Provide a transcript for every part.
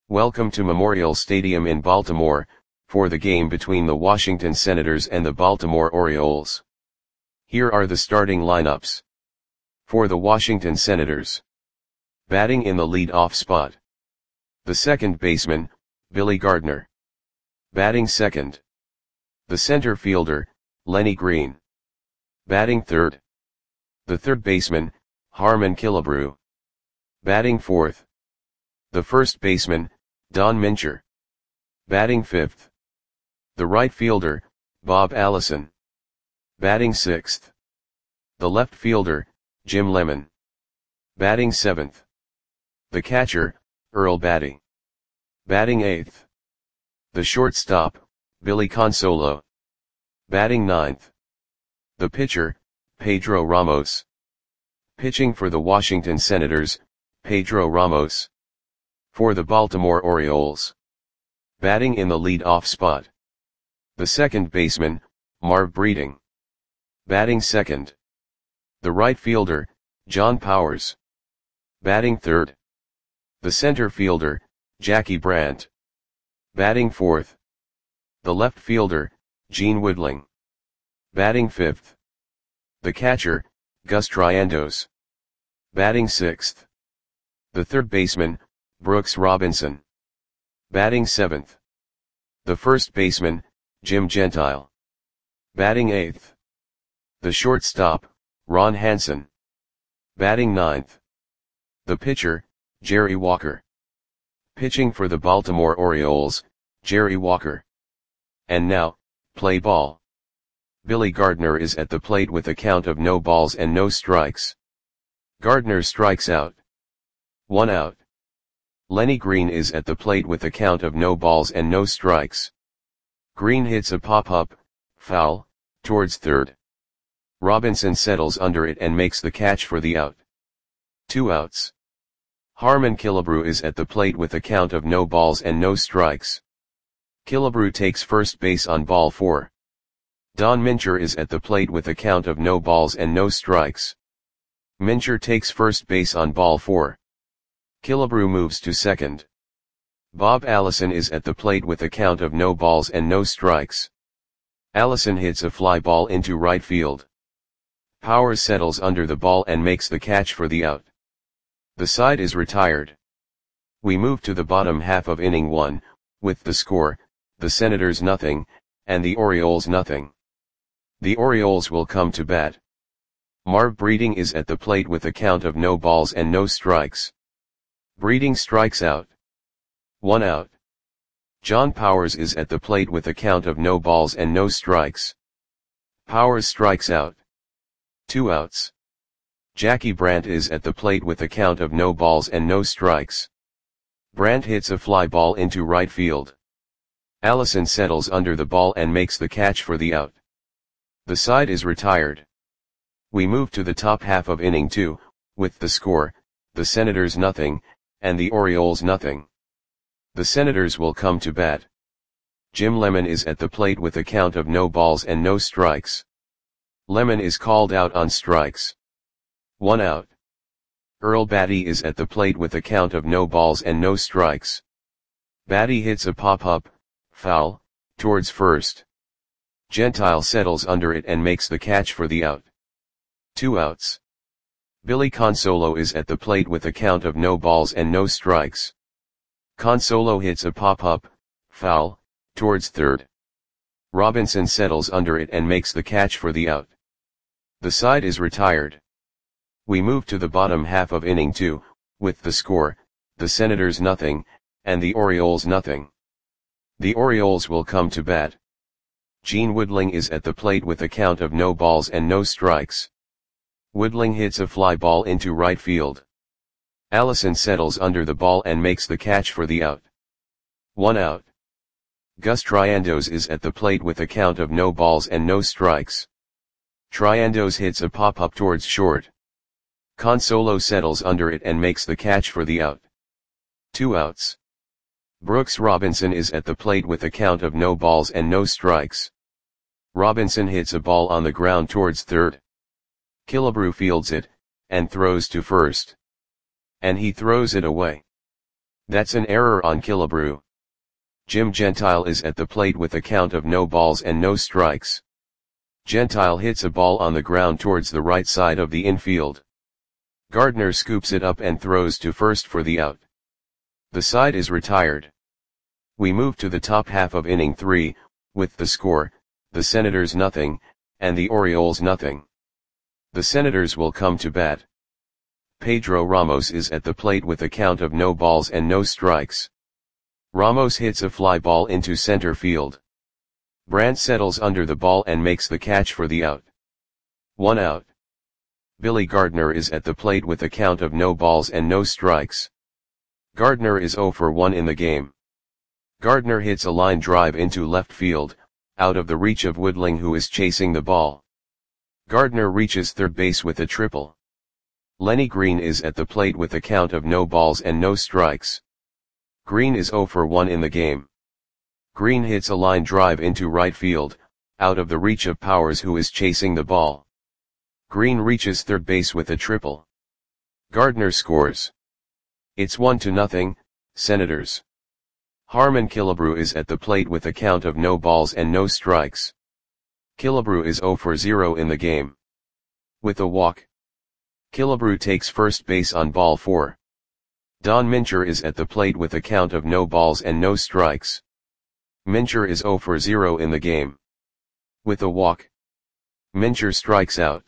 Welcome to Memorial Stadium in Baltimore, for the game between the Washington Senators and the Baltimore Orioles. Here are the starting lineups. For the Washington Senators. Batting in the lead-off spot. The second baseman, Billy Gardner. Batting second. The center fielder, Lenny Green. Batting third. The third baseman, Harmon Killebrew. Batting fourth. The first baseman, Don Mincher. Batting fifth. The right fielder, Bob Allison. Batting sixth. The left fielder, Jim Lemon. Batting seventh. The catcher, Earl Batty. Batting eighth. The shortstop, Billy Consolo. Batting ninth. The pitcher, Pedro Ramos. Pitching for the Washington Senators, Pedro Ramos. For the Baltimore Orioles. Batting in the lead-off spot. The second baseman, Marv Breeding. Batting second. The right fielder, John Powers. Batting third. The center fielder, Jackie Brandt. Batting fourth. The left fielder, Gene Woodling. Batting fifth. The catcher, Gus Triandos. Batting sixth. The third baseman, Brooks Robinson. Batting seventh. The first baseman, Jim Gentile. Batting eighth. The shortstop, Ron Hansen. Batting ninth. The pitcher, Jerry Walker. Pitching for the Baltimore Orioles, Jerry Walker. And now, play ball. Billy Gardner is at the plate with a count of no balls and no strikes. Gardner strikes out. 1 out. Lenny Green is at the plate with a count of no balls and no strikes. Green hits a pop-up, foul, towards third. Robinson settles under it and makes the catch for the out. 2 outs. Harmon Killebrew is at the plate with a count of no balls and no strikes. Killebrew takes first base on ball 4. Don Mincher is at the plate with a count of no balls and no strikes. Mincher takes first base on ball 4. Killebrew moves to second. Bob Allison is at the plate with a count of no balls and no strikes. Allison hits a fly ball into right field. Powers settles under the ball and makes the catch for the out. The side is retired. We move to the bottom half of inning 1, with the score, the Senators nothing, and the Orioles nothing. The Orioles will come to bat. Marv Breeding is at the plate with a count of no balls and no strikes. Breeding strikes out. 1 out. John Powers is at the plate with a count of no balls and no strikes. Powers strikes out. 2 outs. Jackie Brandt is at the plate with a count of no balls and no strikes. Brandt hits a fly ball into right field. Allison settles under the ball and makes the catch for the out. The side is retired. We move to the top half of inning 2, with the score, the Senators nothing, and the Orioles nothing. The Senators will come to bat. Jim Lemon is at the plate with a count of no balls and no strikes. Lemon is called out on strikes. 1 out. Earl Batty is at the plate with a count of no balls and no strikes. Batty hits a pop-up, foul, towards first. Gentile settles under it and makes the catch for the out. 2 outs. Billy Consolo is at the plate with a count of no balls and no strikes. Consolo hits a pop-up, foul, towards third. Robinson settles under it and makes the catch for the out. The side is retired. We move to the bottom half of inning 2, with the score, the Senators nothing, and the Orioles nothing. The Orioles will come to bat. Gene Woodling is at the plate with a count of no balls and no strikes. Woodling hits a fly ball into right field. Allison settles under the ball and makes the catch for the out. 1 out. Gus Triandos is at the plate with a count of no balls and no strikes. Triandos hits a pop-up towards short. Consolo settles under it and makes the catch for the out. 2 outs. Brooks Robinson is at the plate with a count of no balls and no strikes. Robinson hits a ball on the ground towards third. Killebrew fields it, and throws to first. And he throws it away. That's an error on Killebrew. Jim Gentile is at the plate with a count of no balls and no strikes. Gentile hits a ball on the ground towards the right side of the infield. Gardner scoops it up and throws to first for the out. The side is retired. We move to the top half of inning 3, with the score, the Senators nothing, and the Orioles nothing. The Senators will come to bat. Pedro Ramos is at the plate with a count of no balls and no strikes. Ramos hits a fly ball into center field. Brandt settles under the ball and makes the catch for the out. 1 out. Billy Gardner is at the plate with a count of no balls and no strikes. Gardner is 0 for 1 in the game. Gardner hits a line drive into left field, out of the reach of Woodling, who is chasing the ball. Gardner reaches third base with a triple. Lenny Green is at the plate with a count of no balls and no strikes. Green is 0 for 1 in the game. Green hits a line drive into right field, out of the reach of Powers, who is chasing the ball. Green reaches third base with a triple. Gardner scores. It's 1-0, Senators. Harmon Killebrew is at the plate with a count of no balls and no strikes. Killebrew is 0 for 0 in the game. With a walk, Killebrew takes first base on ball 4. Don Mincher is at the plate with a count of no balls and no strikes. Mincher is 0 for 0 in the game. With a walk, Mincher strikes out.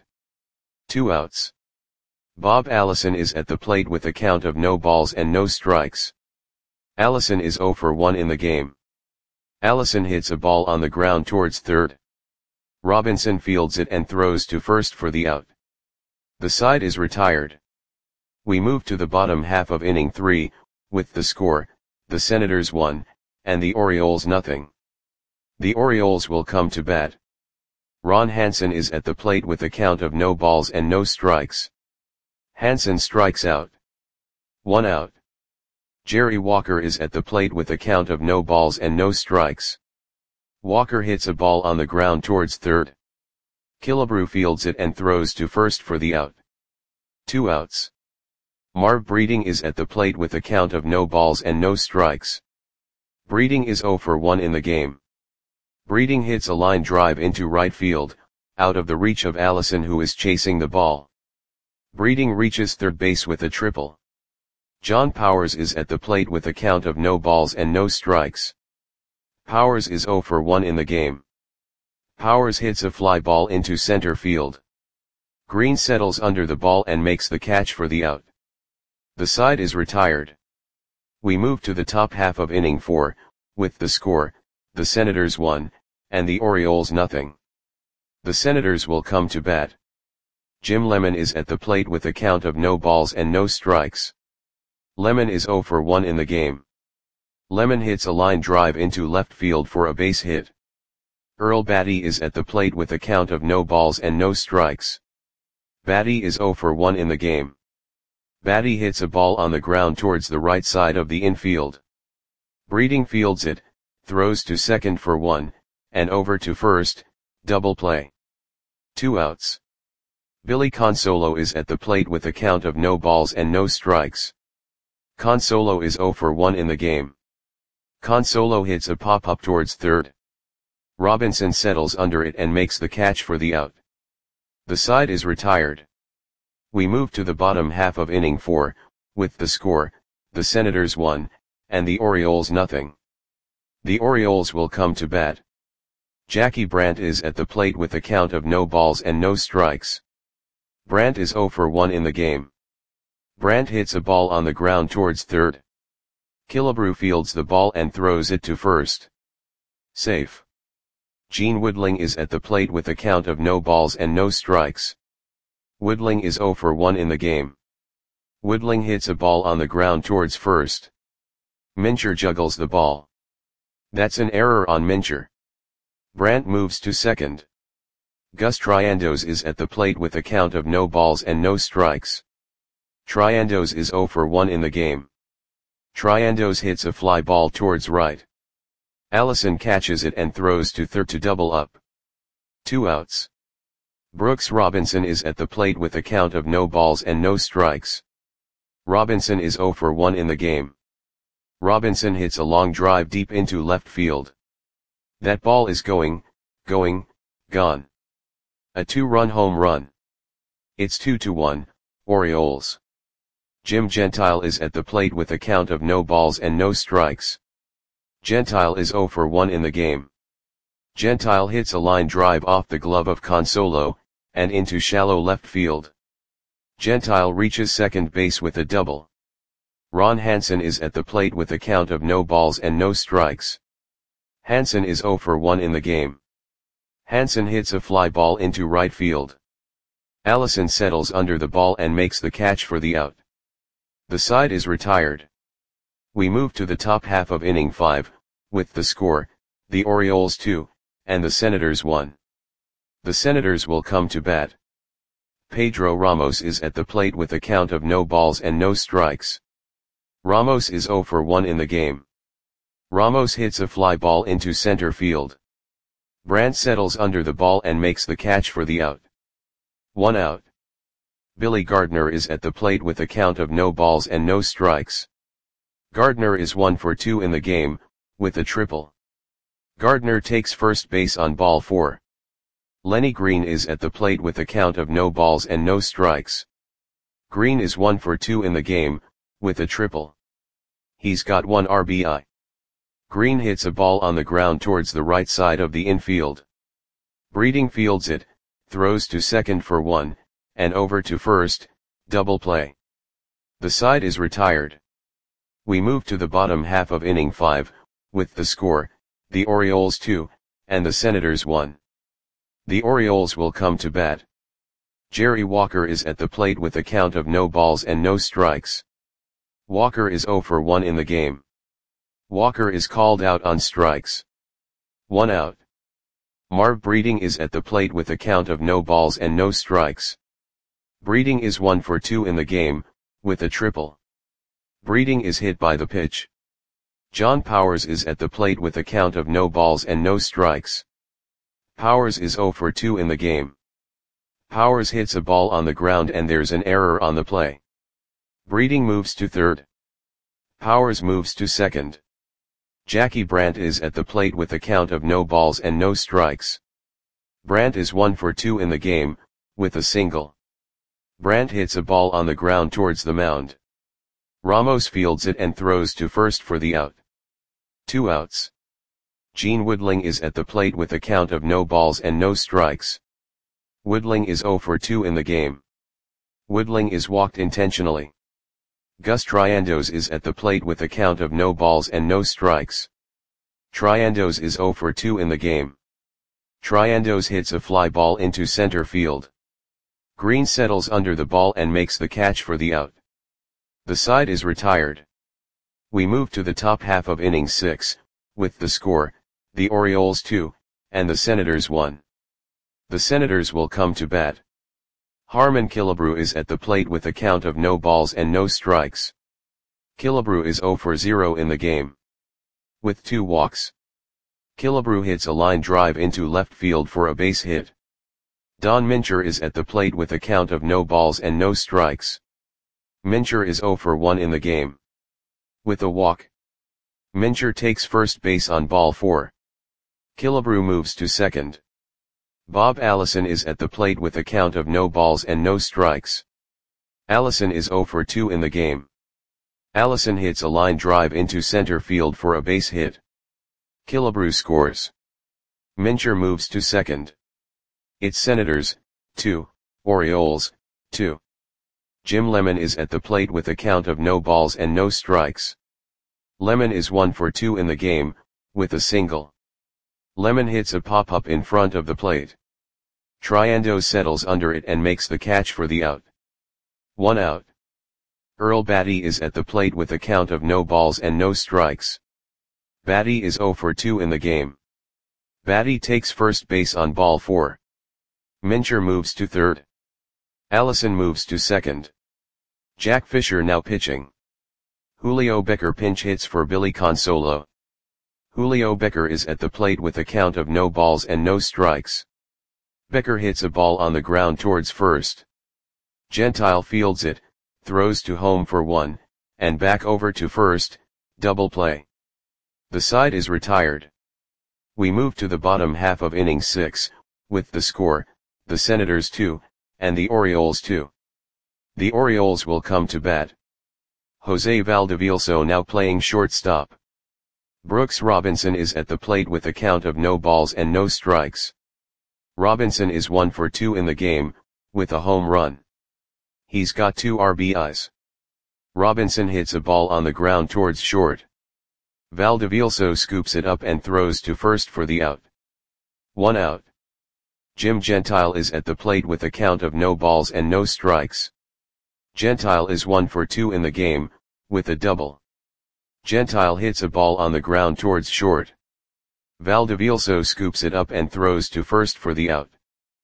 2 outs. Bob Allison is at the plate with a count of no balls and no strikes. Allison is 0 for 1 in the game. Allison hits a ball on the ground towards third. Robinson fields it and throws to first for the out. The side is retired. We move to the bottom half of inning 3, with the score, the Senators 1, and the Orioles nothing. The Orioles will come to bat. Ron Hansen is at the plate with a count of no balls and no strikes. Hansen strikes out. 1 out. Jerry Walker is at the plate with a count of no balls and no strikes. Walker hits a ball on the ground towards third. Killebrew fields it and throws to first for the out. 2 outs. Marv Breeding is at the plate with a count of no balls and no strikes. Breeding is 0 for 1 in the game. Breeding hits a line drive into right field, out of the reach of Allison, who is chasing the ball. Breeding reaches third base with a triple. John Powers is at the plate with a count of no balls and no strikes. Powers is 0 for 1 in the game. Powers hits a fly ball into center field. Green settles under the ball and makes the catch for the out. The side is retired. We move to the top half of inning 4, with the score, the Senators 1, and the Orioles nothing. The Senators will come to bat. Jim Lemon is at the plate with a count of no balls and no strikes. Lemon is 0 for 1 in the game. Lemon hits a line drive into left field for a base hit. Earl Batty is at the plate with a count of no balls and no strikes. Batty is 0 for 1 in the game. Batty hits a ball on the ground towards the right side of the infield. Breeding fields it, throws to second for 1, and over to first, double play. 2 outs. Billy Consolo is at the plate with a count of no balls and no strikes. Consolo is 0 for 1 in the game. Consolo hits a pop-up towards third. Robinson settles under it and makes the catch for the out. The side is retired. We move to the bottom half of inning 4, with the score, the Senators 1, and the Orioles nothing. The Orioles will come to bat. Jackie Brandt is at the plate with a count of no balls and no strikes. Brandt is 0 for 1 in the game. Brandt hits a ball on the ground towards third. Killebrew fields the ball and throws it to first. Safe. Gene Woodling is at the plate with a count of no balls and no strikes. Woodling is 0 for 1 in the game. Woodling hits a ball on the ground towards first. Mincher juggles the ball. That's an error on Mincher. Brandt moves to second. Gus Triandos is at the plate with a count of no balls and no strikes. Triandos is 0 for 1 in the game. Triandos hits a fly ball towards right. Allison catches it and throws to third to double up. 2 outs. Brooks Robinson is at the plate with a count of no balls and no strikes. Robinson is 0 for 1 in the game. Robinson hits a long drive deep into left field. That ball is gone. A 2-run home run. It's 2-1, Orioles. Jim Gentile is at the plate with a count of no balls and no strikes. Gentile is 0 for 1 in the game. Gentile hits a line drive off the glove of Consolo, and into shallow left field. Gentile reaches second base with a double. Ron Hansen is at the plate with a count of no balls and no strikes. Hansen is 0 for 1 in the game. Hansen hits a fly ball into right field. Allison settles under the ball and makes the catch for the out. The side is retired. We move to the top half of inning 5, with the score, the Orioles 2, and the Senators 1. The Senators will come to bat. Pedro Ramos is at the plate with a count of no balls and no strikes. Ramos is 0 for 1 in the game. Ramos hits a fly ball into center field. Brandt settles under the ball and makes the catch for the out. 1 out. Billy Gardner is at the plate with a count of no balls and no strikes. Gardner is 1 for 2 in the game, with a triple. Gardner takes first base on ball 4. Lenny Green is at the plate with a count of no balls and no strikes. Green is 1 for 2 in the game, with a triple. He's got 1 RBI. Green hits a ball on the ground towards the right side of the infield. Breeding fields it, throws to second for 1, and over to first, double play. The side is retired. We move to the bottom half of inning 5, with the score, the Orioles 2, and the Senators 1. The Orioles will come to bat. Jerry Walker is at the plate with a count of no balls and no strikes. Walker is 0 for 1 in the game. Walker is called out on strikes. 1 out. Marv Breeding is at the plate with a count of no balls and no strikes. Breeding is 1 for 2 in the game, with a triple. Breeding is hit by the pitch. John Powers is at the plate with a count of no balls and no strikes. Powers is 0 for 2 in the game. Powers hits a ball on the ground and there's an error on the play. Breeding moves to third. Powers moves to second. Jackie Brandt is at the plate with a count of no balls and no strikes. Brandt is 1 for 2 in the game, with a single. Brandt hits a ball on the ground towards the mound. Ramos fields it and throws to first for the out. 2 outs. Gene Woodling is at the plate with a count of no balls and no strikes. Woodling is 0 for 2 in the game. Woodling is walked intentionally. Gus Triandos is at the plate with a count of no balls and no strikes. Triandos is 0 for 2 in the game. Triandos hits a fly ball into center field. Green settles under the ball and makes the catch for the out. The side is retired. We move to the top half of inning 6, with the score, the Orioles 2, and the Senators 1. The Senators will come to bat. Harmon Killebrew is at the plate with a count of no balls and no strikes. Killebrew is 0 for 0 in the game. With 2 walks. Killebrew hits a line drive into left field for a base hit. Don Mincher is at the plate with a count of no balls and no strikes. Mincher is 0 for 1 in the game. With a walk. Mincher takes first base on ball 4. Killebrew moves to second. Bob Allison is at the plate with a count of no balls and no strikes. Allison is 0 for 2 in the game. Allison hits a line drive into center field for a base hit. Killebrew scores. Mincher moves to second. It's Senators, 2, Orioles, 2. Jim Lemon is at the plate with a count of no balls and no strikes. Lemon is 1 for 2 in the game, with a single. Lemon hits a pop-up in front of the plate. Triandos settles under it and makes the catch for the out. 1 out. Earl Batty is at the plate with a count of no balls and no strikes. Batty is 0 for 2 in the game. Batty takes first base on ball 4. Mincher moves to third. Allison moves to second. Jack Fisher now pitching. Julio Becker pinch hits for Billy Consolo. Julio Becker is at the plate with a count of no balls and no strikes. Becker hits a ball on the ground towards first. Gentile fields it, throws to home for 1, and back over to first, Double play. The side is retired. We move to the bottom half of inning 6, with the score, the Senators 2, and the Orioles 2. The Orioles will come to bat. Jose Valdevielso now playing shortstop. Brooks Robinson is at the plate with a count of no balls and no strikes. Robinson is 1 for 2 in the game, with a home run. He's got 2 RBIs. Robinson hits a ball on the ground towards short. Valdevielso scoops it up and throws to first for the out. 1 out. Jim Gentile is at the plate with a count of no balls and no strikes. Gentile is 1 for 2 in the game, with a double. Gentile hits a ball on the ground towards short. Valdevielso scoops it up and throws to first for the out.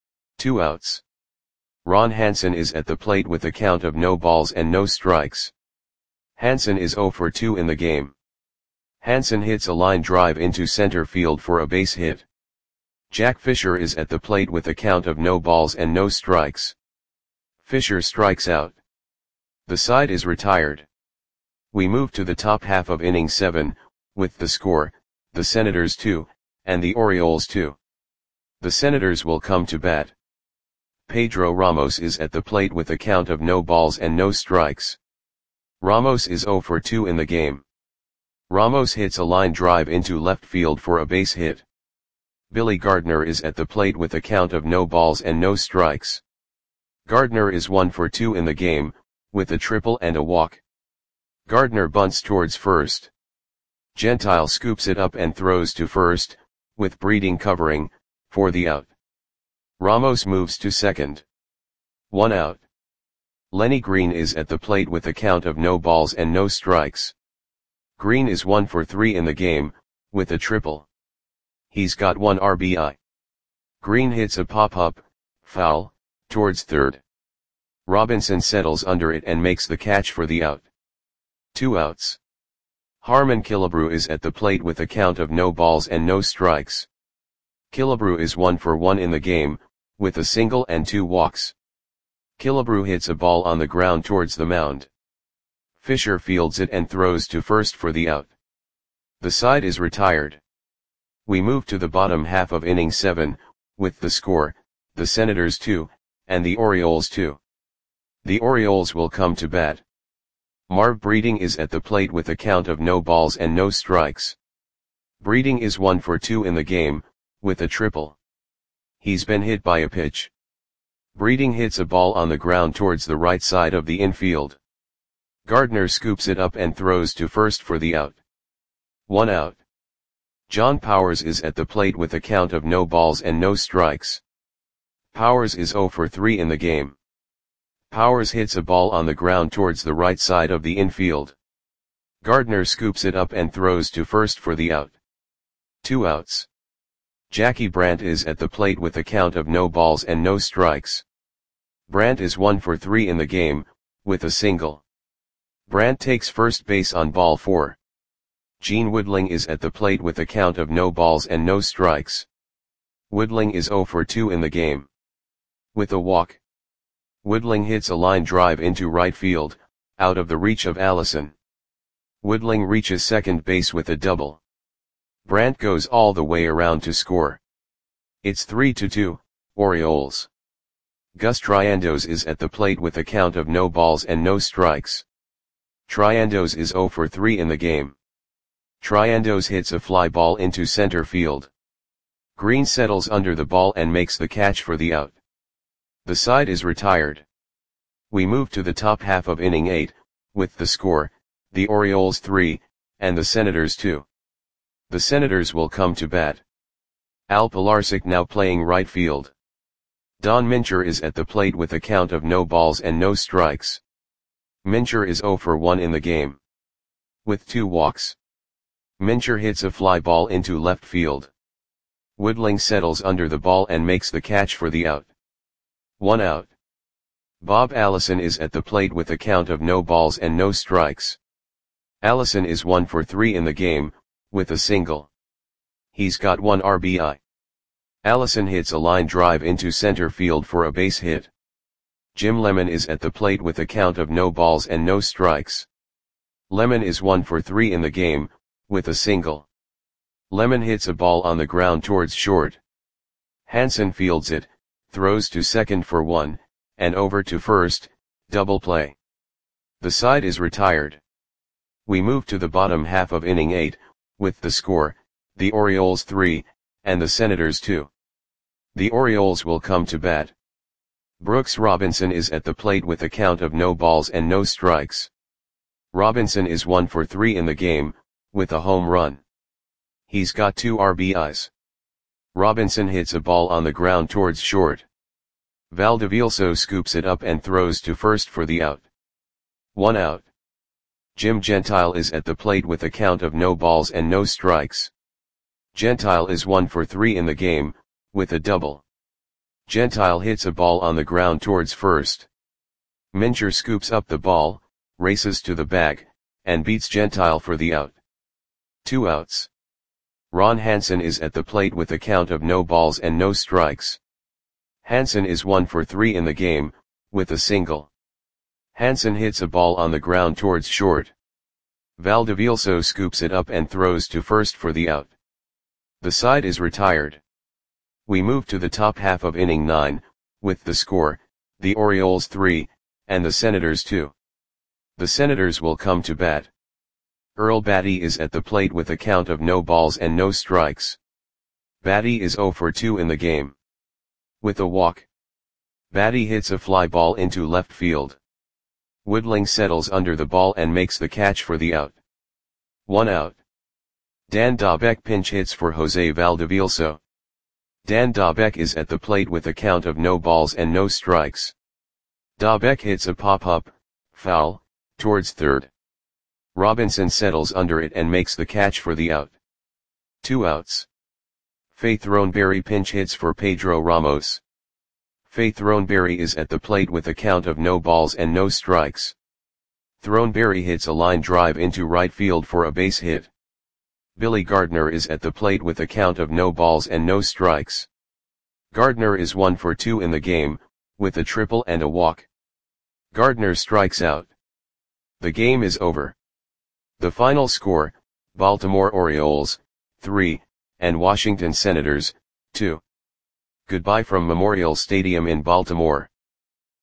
2 outs. Ron Hansen is at the plate with a count of no balls and no strikes. Hansen is 0 for 2 in the game. Hansen hits a line drive into center field for a base hit. Jack Fisher is at the plate with a count of no balls and no strikes. Fisher strikes out. The side is retired. We move to the top half of inning 7, with the score, the Senators 2, and the Orioles 2. The Senators will come to bat. Pedro Ramos is at the plate with a count of no balls and no strikes. Ramos is 0 for 2 in the game. Ramos hits a line drive into left field for a base hit. Billy Gardner is at the plate with a count of no balls and no strikes. Gardner is 1 for 2 in the game, with a triple and a walk. Gardner bunts towards first. Gentile scoops it up and throws to first, with Breeding covering, for the out. Ramos moves to second. 1 out. Lenny Green is at the plate with a count of no balls and no strikes. Green is 1 for 3 in the game, with a triple. He's got 1 RBI. Green hits a pop-up, foul, towards third. Robinson settles under it and makes the catch for the out. 2 outs. Harmon Killebrew is at the plate with a count of no balls and no strikes. Killebrew is 1 for 1 in the game, with a single and 2 walks. Killebrew hits a ball on the ground towards the mound. Fisher fields it and throws to first for the out. The side is retired. We move to the bottom half of inning 7, with the score, the Senators 2, and the Orioles 2. The Orioles will come to bat. Marv Breeding is at the plate with a count of no balls and no strikes. Breeding is 1 for 2 in the game, with a triple. He's been hit by a pitch. Breeding hits a ball on the ground towards the right side of the infield. Gardner scoops it up and throws to first for the out. 1 out. John Powers is at the plate with a count of no balls and no strikes. Powers is 0 for 3 in the game. Powers hits a ball on the ground towards the right side of the infield. Gardner scoops it up and throws to first for the out. 2 outs. Jackie Brandt is at the plate with a count of no balls and no strikes. Brandt is 1 for 3 in the game, with a single. Brandt takes first base on ball 4. Gene Woodling is at the plate with a count of no balls and no strikes. Woodling is 0 for 2 in the game. With a walk. Woodling hits a line drive into right field, out of the reach of Allison. Woodling reaches second base with a double. Brandt goes all the way around to score. It's 3-2, Orioles. Gus Triandos is at the plate with a count of no balls and no strikes. Triandos is 0 for 3 in the game. Triandos hits a fly ball into center field. Green settles under the ball and makes the catch for the out. The side is retired. We move to the top half of inning 8, with the score, the Orioles 3, and the Senators 2. The Senators will come to bat. Al Pilarczyk now playing right field. Don Mincher is at the plate with a count of no balls and no strikes. Mincher is 0 for 1 in the game. With 2 walks. Mincher hits a fly ball into left field. Woodling settles under the ball and makes the catch for the out. 1 out. Bob Allison is at the plate with a count of no balls and no strikes. Allison is 1 for 3 in the game, with a single. He's got 1 RBI. Allison hits a line drive into center field for a base hit. Jim Lemon is at the plate with a count of no balls and no strikes. Lemon is 1 for 3 in the game, with a single. Lemon hits a ball on the ground towards short. Hansen fields it, throws to second for 1, and over to first, double play. The side is retired. We move to the bottom half of inning 8, with the score, the Orioles 3, and the Senators 2. The Orioles will come to bat. Brooks Robinson is at the plate with a count of no balls and no strikes. Robinson is 1 for 3 in the game, with a home run. He's got 2 RBIs. Robinson hits a ball on the ground towards short. Valdevilso scoops it up and throws to first for the out. 1 out. Jim Gentile is at the plate with a count of no balls and no strikes. Gentile is 1 for 3 in the game, with a double. Gentile hits a ball on the ground towards first. Mincher scoops up the ball, races to the bag, and beats Gentile for the out. 2 outs. Ron Hansen is at the plate with a count of no balls and no strikes. Hansen is 1 for 3 in the game, with a single. Hansen hits a ball on the ground towards short. Valdevilso scoops it up and throws to first for the out. The side is retired. We move to the top half of inning 9, with the score, the Orioles 3, and the Senators 2. The Senators will come to bat. Earl Batty is at the plate with a count of no balls and no strikes. Batty is 0 for 2 in the game. With a walk. Batty hits a fly ball into left field. Woodling settles under the ball and makes the catch for the out. 1 out. Dan Dobek pinch hits for Jose Valdevilso. Dan Dobek is at the plate with a count of no balls and no strikes. Dobek hits a pop-up, foul, towards third. Robinson settles under it and makes the catch for the out. 2 outs. Faith Throneberry pinch hits for Pedro Ramos. Faith Throneberry is at the plate with a count of no balls and no strikes. Throneberry hits a line drive into right field for a base hit. Billy Gardner is at the plate with a count of no balls and no strikes. Gardner is 1 for 2 in the game, with a triple and a walk. Gardner strikes out. The game is over. The final score, Baltimore Orioles, 3, and Washington Senators, 2. Goodbye from Memorial Stadium in Baltimore.